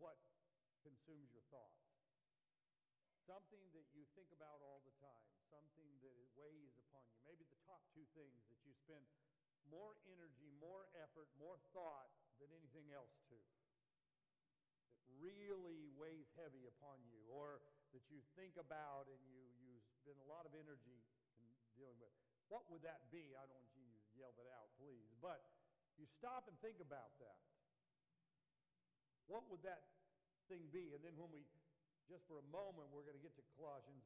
what consumes your thoughts. Something that you think about all the time, something that it weighs upon you. Maybe the top two things that you spend more energy, more effort, more thought than anything else to. That really weighs heavy upon you, or that you think about and you spend a lot of energy dealing with. What would that be? I don't want you to yell that out, please. But you stop and think about that. What would that thing be? And then when we, just for a moment, we're going to get to Colossians,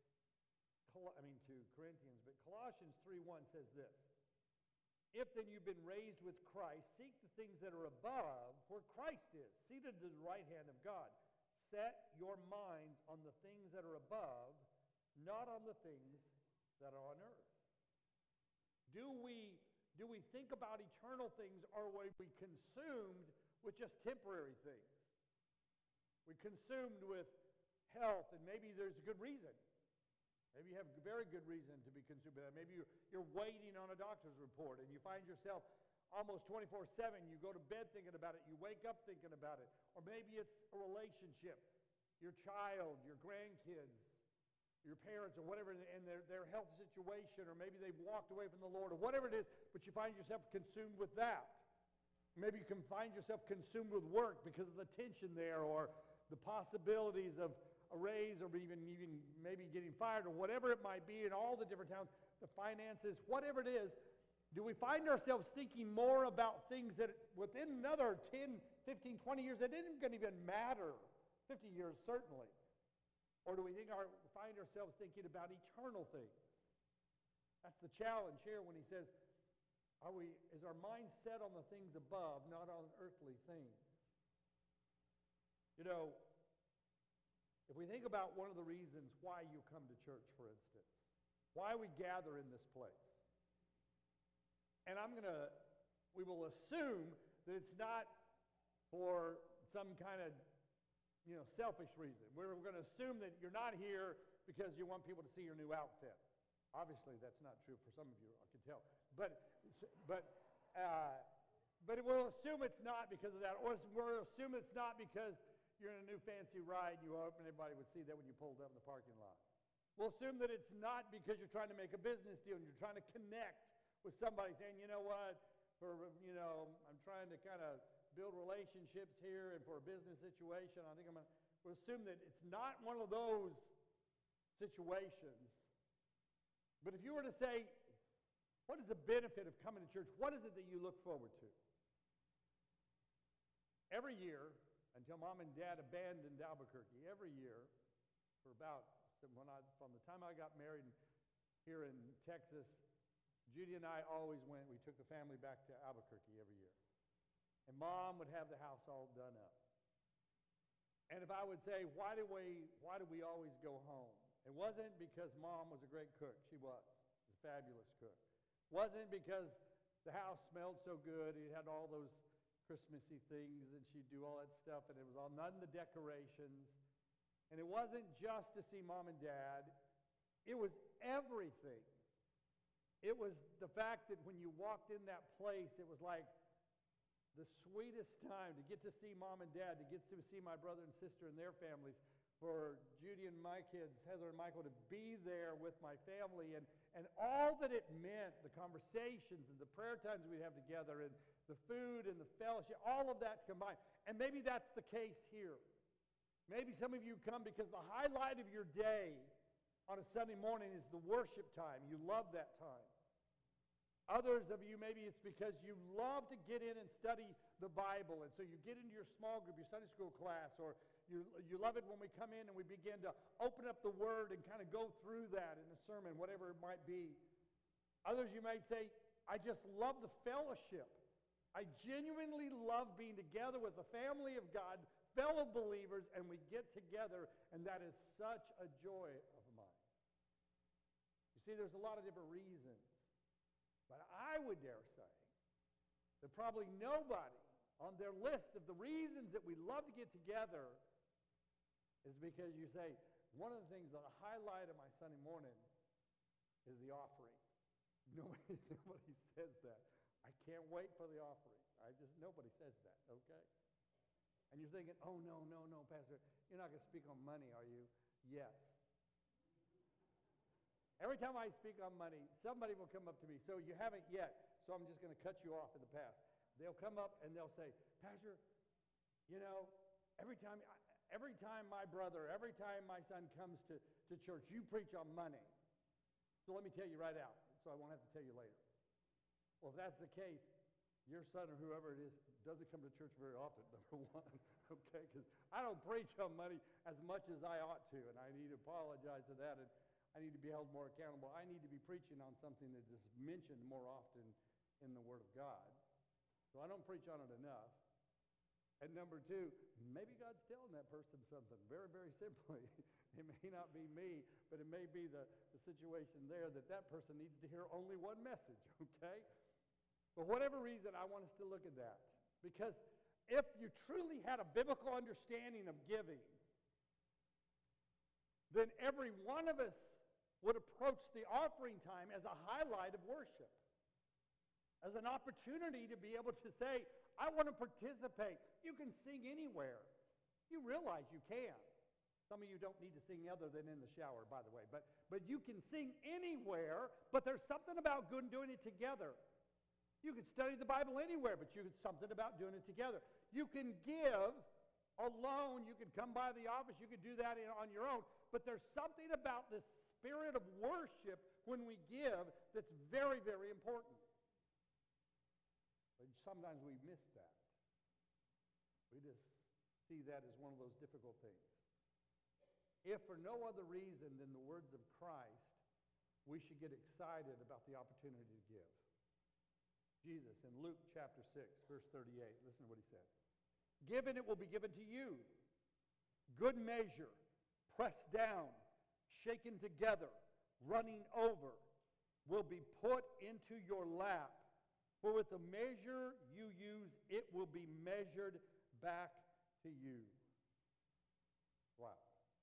to Corinthians, but Colossians 3:1 says this: If then you've been raised with Christ, seek the things that are above, where Christ is, seated at the right hand of God. Set your minds on the things that are above, not on the things that are on earth. Do we think about eternal things, or are we consumed with just temporary things? We're consumed with health, and maybe there's a good reason. Maybe you have a very good reason to be consumed with that. Maybe you're waiting on a doctor's report, and you find yourself almost 24/7. You go to bed thinking about it. You wake up thinking about it. Or maybe it's a relationship, your child, your grandkids, your parents, or whatever, and their health situation, or maybe they've walked away from the Lord, or whatever it is, but you find yourself consumed with that. Maybe you can find yourself consumed with work because of the tension there, or the possibilities of a raise, or even maybe getting fired, or whatever it might be, in all the different towns, the finances, whatever it is. Do we find ourselves thinking more about things that within another 10, 15, 20 years, that isn't going to even matter? 50 years, certainly. Or do we find ourselves thinking about eternal things? That's the challenge here when he says, is our mind set on the things above, not on earthly things? You know, if we think about one of the reasons why you come to church, for instance, why we gather in this place, and we will assume that it's not for some kind of, selfish reason. We're going to assume that you're not here because you want people to see your new outfit. Obviously, that's not true for some of you, I can tell. But we'll assume it's not because of that, or we'll assume it's not because you're in a new fancy ride and you hope everybody would see that when you pulled up in the parking lot. We'll assume that it's not because you're trying to make a business deal and you're trying to connect with somebody, saying, you know what, I'm trying to kind of build relationships here, and for a business situation, I think we'll assume that it's not one of those situations. But if you were to say, what is the benefit of coming to church? What is it that you look forward to? Every year, until Mom and Dad abandoned Albuquerque, every year, from the time I got married here in Texas, Judy and I always went. We took the family back to Albuquerque every year. And Mom would have the house all done up. And if I would say, why do we always go home? It wasn't because Mom was a great cook. She was. She was a fabulous cook. It wasn't because the house smelled so good. It had all those Christmassy things, and she'd do all that stuff, and it was all none of the decorations. And it wasn't just to see Mom and Dad. It was everything. It was the fact that when you walked in that place, it was like the sweetest time to get to see Mom and Dad, to get to see my brother and sister and their families, for Judy and my kids, Heather and Michael, to be there with my family, and all that it meant, the conversations and the prayer times we'd have together, and the food and the fellowship, all of that combined. And maybe that's the case here. Maybe some of you come because the highlight of your day on a Sunday morning is the worship time. You love that time. Others of you, maybe it's because you love to get in and study the Bible, and so you get into your small group, your Sunday school class, or you love it when we come in and we begin to open up the Word and kind of go through that in a sermon, whatever it might be. Others, you might say, I just love the fellowship. I genuinely love being together with the family of God, fellow believers, and we get together, and that is such a joy of mine. You see, there's a lot of different reasons. But I would dare say that probably nobody on their list of the reasons that we love to get together is because you say, one of the things, the highlight of my Sunday morning is the offering. Nobody says that. I can't wait for the offering. Nobody says that, okay? And you're thinking, oh, no, no, no, Pastor, you're not going to speak on money, are you? Yes. Every time I speak on money, somebody will come up to me. So you haven't yet, so I'm just going to cut you off in the past. They'll come up and they'll say, Pastor, you know, every time my brother, every time my son comes to church, you preach on money. So let me tell you right out, so I won't have to tell you later. Well, if that's the case, your son or whoever it is doesn't come to church very often, number one, okay? Because I don't preach on money as much as I ought to, and I need to apologize for that, and I need to be held more accountable. I need to be preaching on something that is mentioned more often in the Word of God. So I don't preach on it enough. And number two, maybe God's telling that person something very, very simply. It may not be me, but it may be the situation there that person needs to hear only one message, okay? For whatever reason, I want us to look at that. Because if you truly had a biblical understanding of giving, then every one of us would approach the offering time as a highlight of worship, as an opportunity to be able to say, I want to participate. You can sing anywhere. You realize you can. Some of you don't need to sing other than in the shower, by the way. But you can sing anywhere, but there's something about good doing it together. You can study the Bible anywhere, but there's something about doing it together. You can give alone. You can come by the office. You can do that on your own. But there's something about this spirit of worship when we give that's very, very important. But sometimes we miss that. We just see that as one of those difficult things. If for no other reason than the words of Christ, we should get excited about the opportunity to give. Jesus in Luke chapter 6, verse 38, listen to what he said. Give and it will be given to you. Good measure, pressed down, shaken together, running over, will be put into your lap. For with the measure you use, it will be measured back to you. Wow.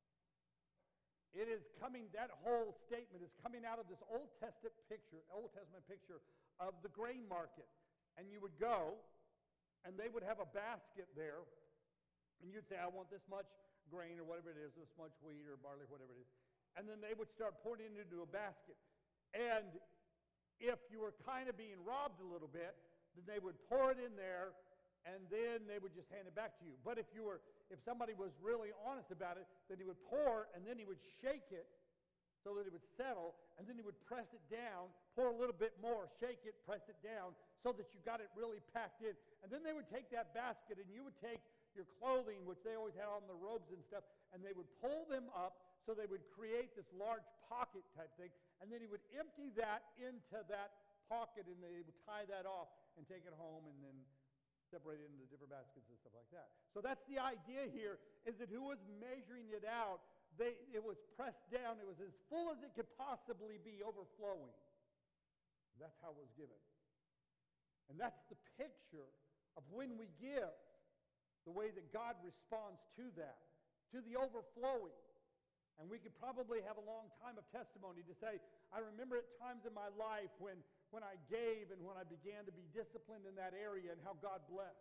It is coming, that whole statement is coming out of this Old Testament picture of the grain market. And you would go, and they would have a basket there, and you'd say, I want this much grain or whatever it is, this much wheat or barley, whatever it is. And then they would start pouring it into a basket. And if you were kind of being robbed a little bit, then they would pour it in there, and then they would just hand it back to you. But if somebody was really honest about it, then he would pour, and then he would shake it so that it would settle, and then he would press it down, pour a little bit more, shake it, press it down, so that you got it really packed in. And then they would take that basket, and you would take your clothing, which they always had on the robes and stuff, and they would pull them up, so they would create this large pocket type thing, and then he would empty that into that pocket, and they would tie that off and take it home and then separate it into different baskets and stuff like that. So that's the idea here, is that who was measuring it out, it was pressed down. It was as full as it could possibly be, overflowing. That's how it was given. And that's the picture of when we give, the way that God responds to that, to the overflowing. And we could probably have a long time of testimony to say, I remember at times in my life when I gave and when I began to be disciplined in that area and how God blessed.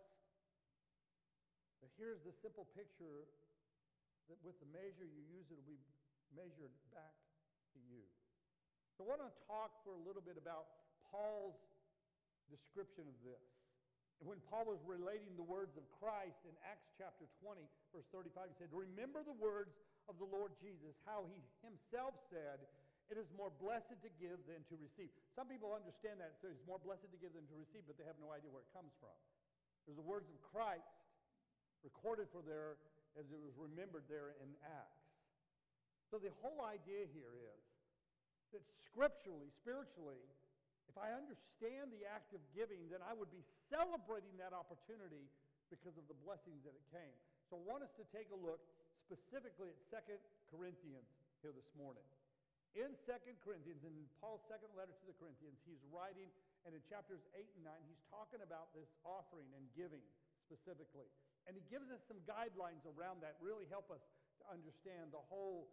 But here's the simple picture that with the measure you use, it will be measured back to you. So I want to talk for a little bit about Paul's description of this. And when Paul was relating the words of Christ in Acts chapter 20, verse 35, he said, remember the words of the Lord Jesus, how he himself said, it is more blessed to give than to receive. Some people understand that, so it's more blessed to give than to receive, but they have no idea where it comes from. There's the words of Christ recorded for there as it was remembered there in Acts. So the whole idea here is that scripturally, spiritually, if I understand the act of giving, then I would be celebrating that opportunity because of the blessings that it came. So I want us to take a look specifically at 2 Corinthians here this morning. In 2 Corinthians, in Paul's second letter to the Corinthians, he's writing, and in chapters 8 and 9, he's talking about this offering and giving specifically. And he gives us some guidelines around that, really help us to understand the whole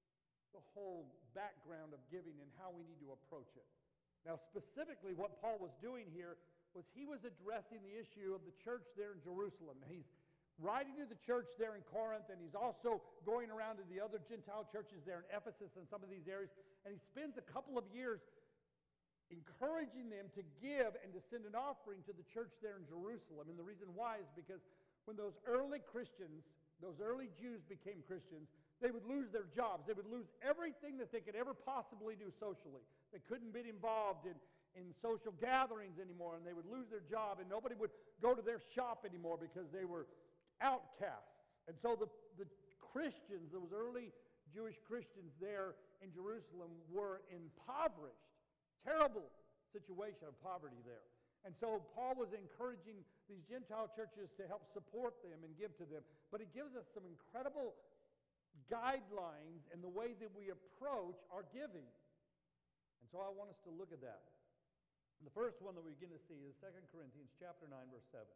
background of giving and how we need to approach it. Now, specifically, what Paul was doing here was he was addressing the issue of the church there in Jerusalem. writing to the church there in Corinth, and he's also going around to the other Gentile churches there in Ephesus and some of these areas, and he spends a couple of years encouraging them to give and to send an offering to the church there in Jerusalem. And the reason why is because when those early Christians, those early Jews became Christians, they would lose their jobs. They would lose everything that they could ever possibly do socially. They couldn't be involved in social gatherings anymore, and they would lose their job, and nobody would go to their shop anymore because they were outcasts. And so the Christians, those early Jewish Christians there in Jerusalem, were impoverished. Terrible situation of poverty there. And so Paul was encouraging these Gentile churches to help support them and give to them. But it gives us some incredible guidelines in the way that we approach our giving. And so I want us to look at that. And the first one that we're going to see is 2 Corinthians chapter 9, verse 7.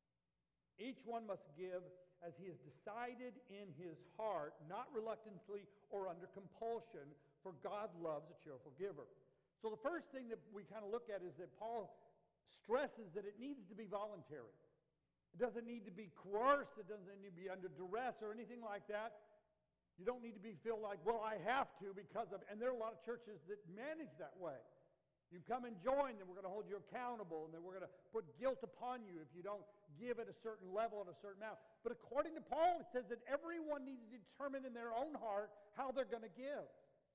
Each one must give as he has decided in his heart, not reluctantly or under compulsion, for God loves a cheerful giver. So the first thing that we kind of look at is that Paul stresses that it needs to be voluntary. It doesn't need to be coerced. It doesn't need to be under duress or anything like that. You don't need to feel like, well, I have to because of, and there are a lot of churches that manage that way. You come and join, then we're going to hold you accountable, and then we're going to put guilt upon you if you don't give at a certain level at a certain amount. But according to Paul, it says that everyone needs to determine in their own heart how they're going to give.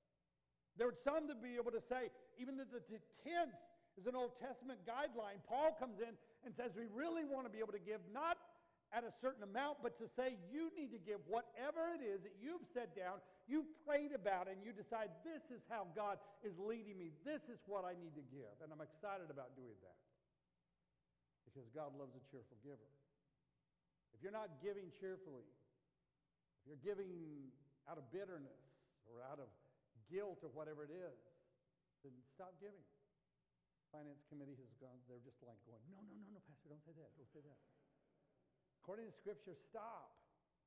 There are some that be able to say, even that the tenth is an Old Testament guideline. Paul comes in and says we really want to be able to give not at a certain amount, but to say you need to give whatever it is that you've set down, you've prayed about, and you decide this is how God is leading me. This is what I need to give. And I'm excited about doing that because God loves a cheerful giver. If you're not giving cheerfully, if you're giving out of bitterness or out of guilt or whatever it is, then stop giving. Finance committee has gone, they're just like going, no, Pastor, don't say that, don't say that. According to Scripture, stop.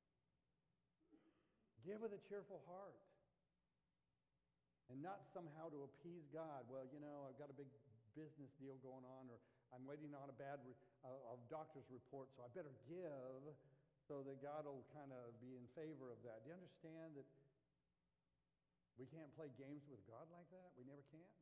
Give with a cheerful heart. And not somehow to appease God. Well, I've got a big business deal going on, or I'm waiting on a doctor's report, so I better give so that God will kind of be in favor of that. Do you understand that we can't play games with God like that? We never can.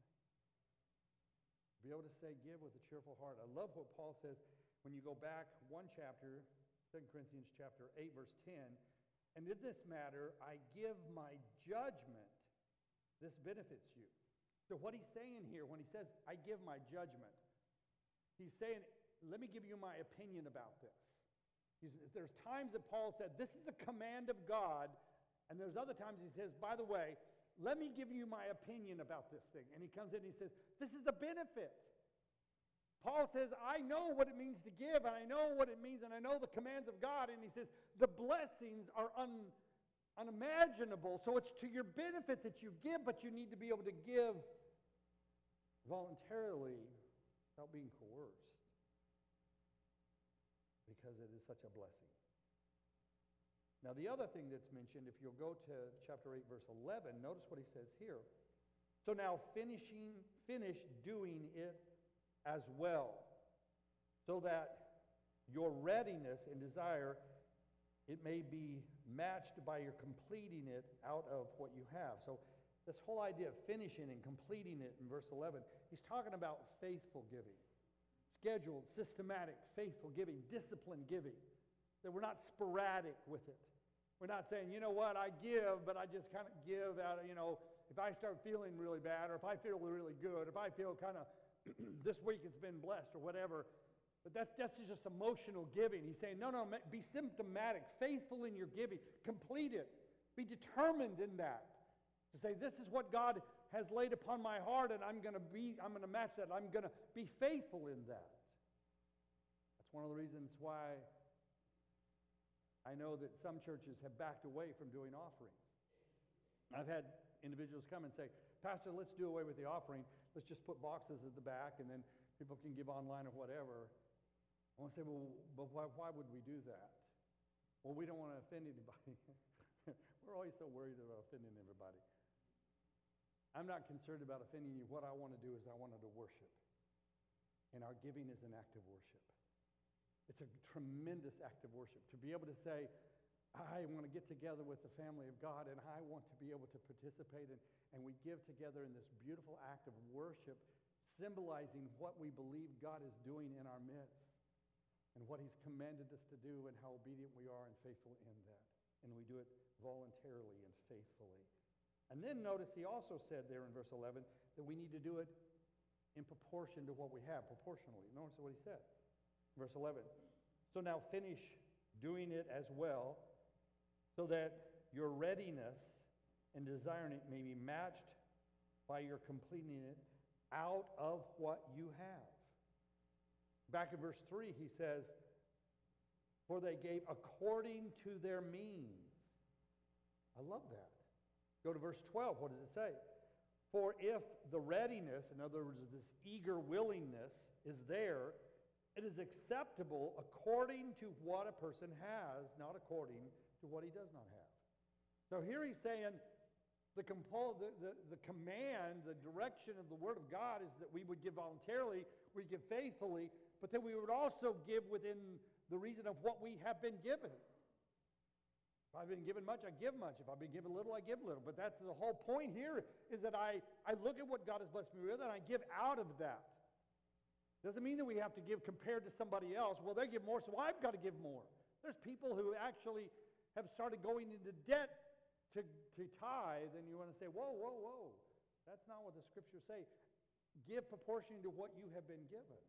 Be able to say, give with a cheerful heart. I love what Paul says when you go back one chapter, 2 Corinthians chapter 8, verse 10. And in this matter, I give my judgment. This benefits you. So what he's saying here, when he says, I give my judgment, he's saying, let me give you my opinion about this. There's times that Paul said, this is a command of God. And there's other times he says, by the way, let me give you my opinion about this thing. And he comes in and he says, this is a benefit. Paul says, I know what it means to give, and I know what it means, and I know the commands of God. And he says, the blessings are unimaginable. So it's to your benefit that you give, but you need to be able to give voluntarily without being coerced, because it is such a blessing. Now, the other thing that's mentioned, if you'll go to chapter 8, verse 11, notice what he says here. So now finish doing it as well, so that your readiness and desire, it may be matched by your completing it out of what you have. So this whole idea of finishing and completing it in verse 11, he's talking about faithful giving, scheduled, systematic, faithful giving, disciplined giving. That we're not sporadic with it. We're not saying, you know what, I give, but I just kind of give out of, if I start feeling really bad, or if I feel really good, if I feel kind of, this week it's been blessed, or whatever. But that's just emotional giving. He's saying, no, be symptomatic, faithful in your giving, complete it. Be determined in that. To say, this is what God has laid upon my heart, and I'm going to match that. I'm going to be faithful in that. That's one of the reasons why I know that some churches have backed away from doing offerings. I've had individuals come and say, Pastor, let's do away with the offering. Let's just put boxes at the back, and then people can give online or whatever. I want to say, well, but why would we do that? Well, we don't want to offend anybody. We're always so worried about offending everybody. I'm not concerned about offending you. What I want to do is I wanted to worship. And our giving is an act of worship. It's a tremendous act of worship to be able to say, I want to get together with the family of God, and I want to be able to participate, and we give together in this beautiful act of worship, symbolizing what we believe God is doing in our midst and what he's commanded us to do and how obedient we are and faithful in that. And we do it voluntarily and faithfully. And then notice he also said there in verse 11 that we need to do it in proportion to what we have, proportionally. Notice what he said. Verse 11. So now finish doing it as well, so that your readiness and desiring it may be matched by your completing it out of what you have. Back in verse 3, he says, for they gave according to their means. I love that. Go to verse 12. What does it say? For if the readiness, in other words, this eager willingness is there, it is acceptable according to what a person has, not according to what he does not have. So here he's saying the command, the direction of the Word of God is that we would give voluntarily, we give faithfully, but that we would also give within the reason of what we have been given. If I've been given much, I give much. If I've been given little, I give little. But that's the whole point here, is that I look at what God has blessed me with and I give out of that. Doesn't mean that we have to give compared to somebody else. Well, they give more, so I've got to give more. There's people who actually have started going into debt to tithe, and you want to say, whoa, whoa, whoa. That's not what the scriptures say. Give proportionally to what you have been given.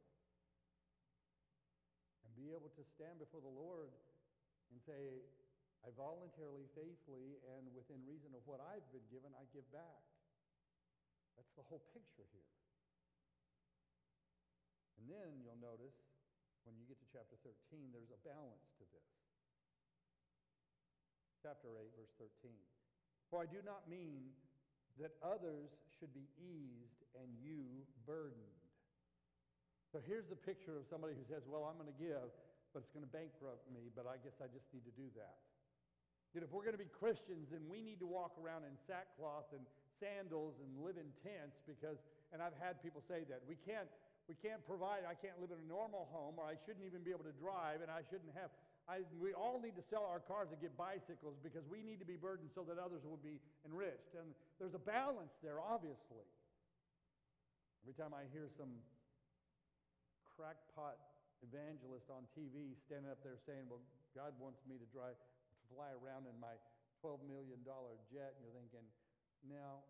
And be able to stand before the Lord and say, I voluntarily, faithfully, and within reason of what I've been given, I give back. That's the whole picture here. And then you'll notice, when you get to chapter 13, there's a balance to this. Chapter 8, verse 13. For I do not mean that others should be eased and you burdened. So here's the picture of somebody who says, well, I'm going to give, but it's going to bankrupt me, but I guess I just need to do that. Yet if we're going to be Christians, then we need to walk around in sackcloth and sandals and live in tents because, and I've had people say that, we can't provide, I can't live in a normal home, or I shouldn't even be able to drive, and I shouldn't have, we all need to sell our cars and get bicycles because we need to be burdened so that others will be enriched. And there's a balance there, obviously. Every time I hear some crackpot evangelist on TV standing up there saying, well, God wants me to fly around in my $12 million jet, and you're thinking, no.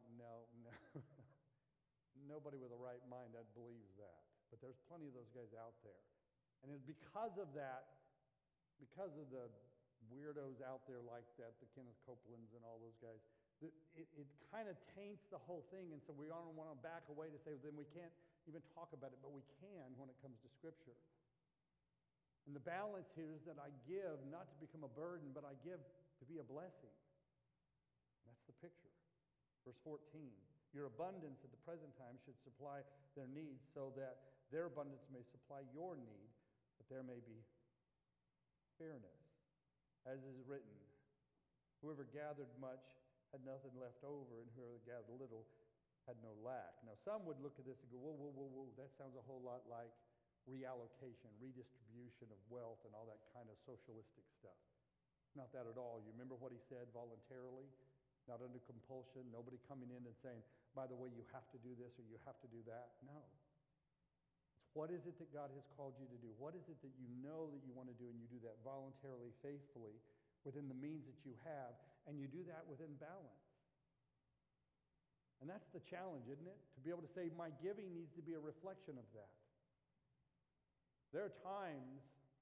Nobody with a right mind that believes that. But there's plenty of those guys out there. And it's because of that, because of the weirdos out there like that, the Kenneth Copelands and all those guys, it kind of taints the whole thing. And so we don't want to back away to say, well, then we can't even talk about it, but we can when it comes to Scripture. And the balance here is that I give not to become a burden, but I give to be a blessing. That's the picture. Verse 14, your abundance at the present time should supply their needs so that their abundance may supply your need, that there may be fairness. As is written, whoever gathered much had nothing left over, and whoever gathered little had no lack. Now, some would look at this and go, whoa, that sounds a whole lot like reallocation, redistribution of wealth, and all that kind of socialistic stuff. Not that at all. You remember what he said, voluntarily, not under compulsion, nobody coming in and saying, by the way, you have to do this or you have to do that. No. It's what is it that God has called you to do? What is it that you know that you want to do, and you do that voluntarily, faithfully, within the means that you have, and you do that within balance. And that's the challenge, isn't it? To be able to say, my giving needs to be a reflection of that. There are times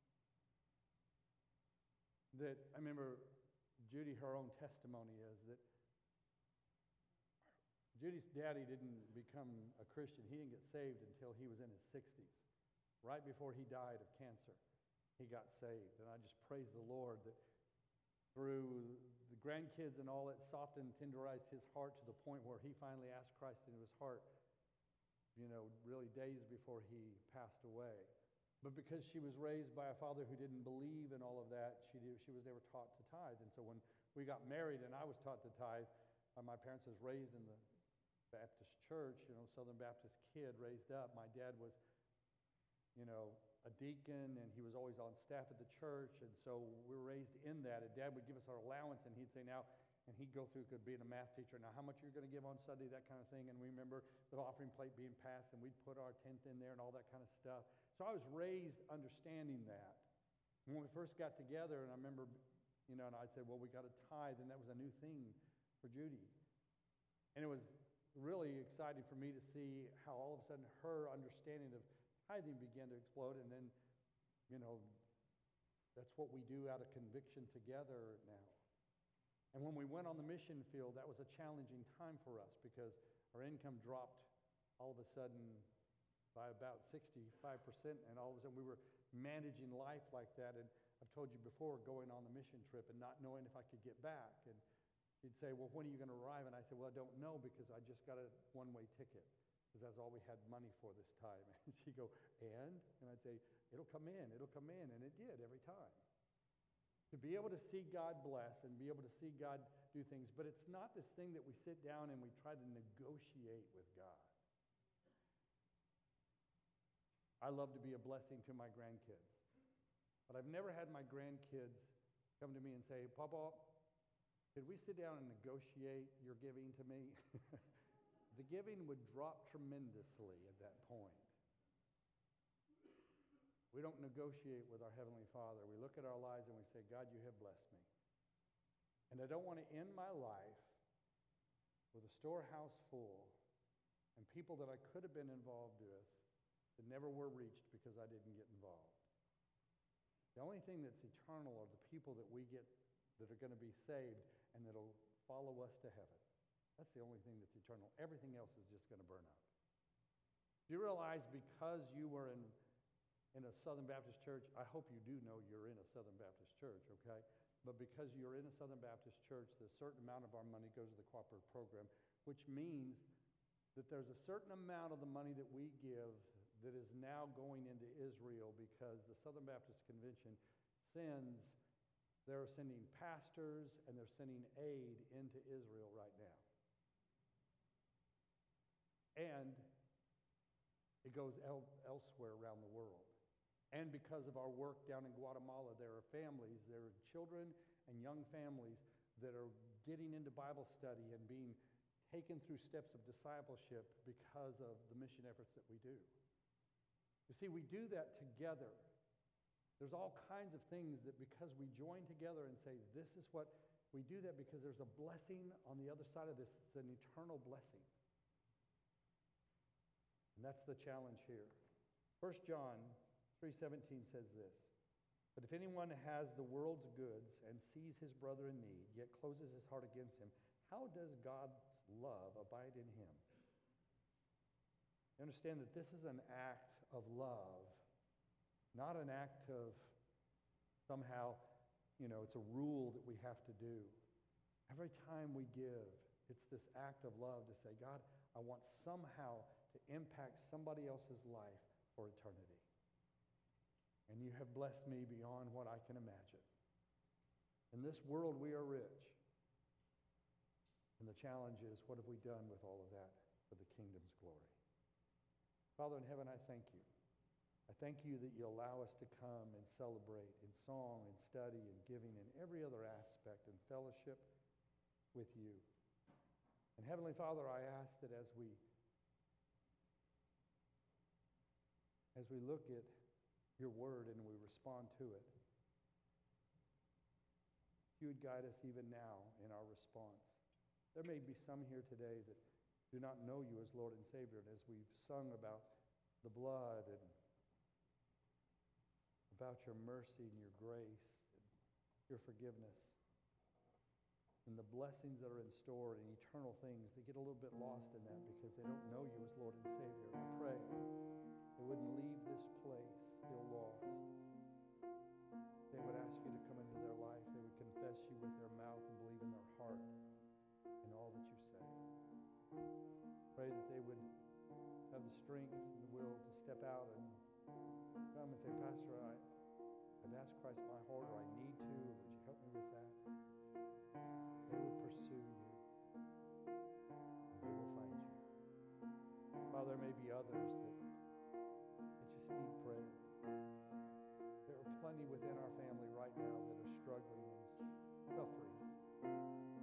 that, I remember Judy, her own testimony is that Judy's daddy didn't become a Christian. He didn't get saved until he was in his 60s. Right before he died of cancer, he got saved. And I just praise the Lord that through the grandkids and all that softened, tenderized his heart to the point where he finally asked Christ into his heart, really days before he passed away. But because she was raised by a father who didn't believe in all of that, she was never taught to tithe. And so when we got married and I was taught to tithe, my parents was raised in the Baptist church, Southern Baptist kid raised up. My dad was, a deacon, and he was always on staff at the church, and so we were raised in that. And Dad would give us our allowance, and he'd say, now, and he'd go through, could being a math teacher, now how much are you going to give on Sunday, that kind of thing. And we remember the offering plate being passed, and we'd put our tenth in there and all that kind of stuff. So I was raised understanding that. And when we first got together, and I remember, and I'd say, well, we got to tithe, and that was a new thing for Judy. And it was really exciting for me to see how all of a sudden her understanding of tithing began to explode. And then, that's what we do out of conviction together now. And when we went on the mission field, that was a challenging time for us because our income dropped all of a sudden by about 65%, and all of a sudden we were managing life like that. And I've told you before, going on the mission trip and not knowing if I could get back. And he'd say, well, when are you going to arrive? And I said, well, I don't know because I just got a one-way ticket because that's all we had money for this time. And she'd go, and I'd say, it'll come in, and it did every time. To be able to see God bless and be able to see God do things, but it's not this thing that we sit down and we try to negotiate with God. I love to be a blessing to my grandkids, but I've never had my grandkids come to me and say, Papa, could we sit down and negotiate your giving to me? The giving would drop tremendously at that point. We don't negotiate with our Heavenly Father. We look at our lives and we say, God, you have blessed me. And I don't want to end my life with a storehouse full and people that I could have been involved with that never were reached because I didn't get involved. The only thing that's eternal are the people that we get that are going to be saved and that will follow us to heaven. That's the only thing that's eternal. Everything else is just going to burn out. Do you realize because you were in a Southern Baptist church, I hope you do know you're in a Southern Baptist church, okay? But because you're in a Southern Baptist church, a certain amount of our money goes to the cooperative program, which means that there's a certain amount of the money that we give that is now going into Israel because the Southern Baptist Convention they're sending pastors and they're sending aid into Israel right now. And it goes elsewhere around the world. And because of our work down in Guatemala, there are children and young families that are getting into Bible study and being taken through steps of discipleship because of the mission efforts that we do. You see, we do that together. There's all kinds of things that because we join together and say, this is what, we do that because there's a blessing on the other side of this. It's an eternal blessing. And that's the challenge here. 1 John 3:17 says this, but if anyone has the world's goods and sees his brother in need, yet closes his heart against him, how does God's love abide in him? You understand that this is an act of love, not an act of somehow, it's a rule that we have to do. Every time we give, it's this act of love to say, God, I want somehow to impact somebody else's life for eternity. And you have blessed me beyond what I can imagine. In this world, we are rich. And the challenge is, what have we done with all of that for the kingdom's glory? Father in heaven, I thank you. I thank you that you allow us to come and celebrate in song and study and giving and every other aspect and fellowship with you. And Heavenly Father, I ask that as we look at your word and we respond to it, you would guide us even now in our response. There may be some here today that do not know you as Lord and Savior, and as we've sung about the blood and about your mercy and your grace and your forgiveness and the blessings that are in store and eternal things, they get a little bit lost in that because they don't know you as Lord and Savior. And I pray they wouldn't leave this place still lost. They would ask you to come into their life. They would confess you with their mouth and believe in their heart in all that you say. Pray that they would have the strength and the will to step out and come and say, Pastor, I've asked Christ in my heart, or I need to, or would you help me with that? They would pursue you, and they will find you. Father, there may be others that just need prayer. honey within our family right now that are struggling and suffering.